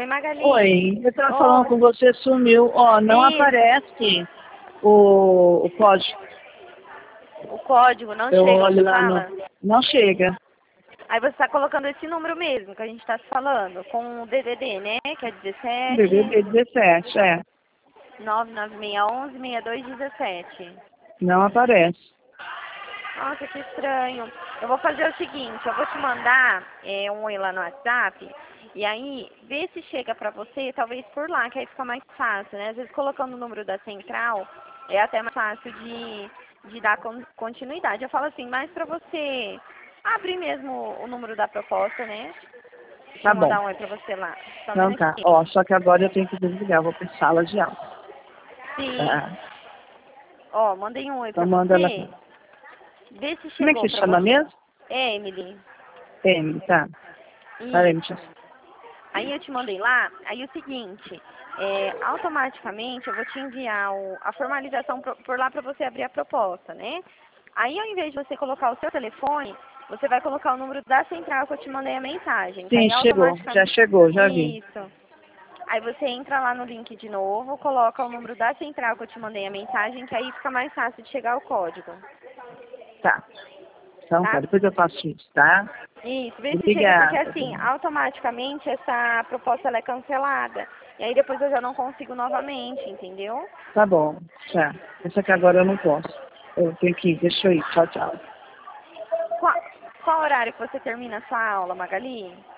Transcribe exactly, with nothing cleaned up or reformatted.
Oi, Magali. Oi, eu estava Oi. falando com você, sumiu. Ó, não Isso. aparece o, o código. O código não Eu chega, olho você lá fala? no... Não chega. Aí você está colocando esse número mesmo que a gente está se falando, com o D D D, né? Que é D D D dezessete, dezessete, é. nove nove seis um, seis dois um sete. Não aparece. Nossa, que estranho. Eu vou fazer o seguinte, eu vou te mandar é, um oi lá no WhatsApp, e aí vê se chega pra você, talvez por lá, que aí fica mais fácil, né? Às vezes colocando o número da central, é até mais fácil de, de dar con- continuidade. Eu falo assim, mais pra você abrir mesmo o número da proposta, né? Deixa Tá eu bom. mandar um oi pra você lá. Só um Então tá. minutinho. Ó, só que agora eu tenho que desligar, eu vou pra sala de aula. Sim. Tá. Ó, mandei um oi pra Então manda ela. você. Vê se Como é que chegou você pra chama você. mesmo? É, Emily. Emily, tá. Peraí, deixa Isso. eu... Aí eu te mandei lá, aí o seguinte, é, automaticamente eu vou te enviar o- a formalização pro- por lá para você abrir a proposta, né? Aí ao invés de você colocar o seu telefone, você vai colocar o número da central que eu te mandei a mensagem, que Sim, aí chegou. Já automaticamente... chegou, já vi. Isso. Aí você entra lá no link de novo, coloca o número da central que eu te mandei a mensagem, que aí fica mais fácil de chegar o código, Tá. Então tá, tá? depois eu faço isso, tá? Isso, vê se chega, porque Obrigada. assim, automaticamente essa proposta ela é cancelada. E aí depois eu já não consigo novamente, entendeu? Tá bom, tá. Essa aqui agora eu não posso. Eu tenho que ir, deixa eu ir. Tchau, tchau. Qual, qual horário que você termina a sua aula, Magali?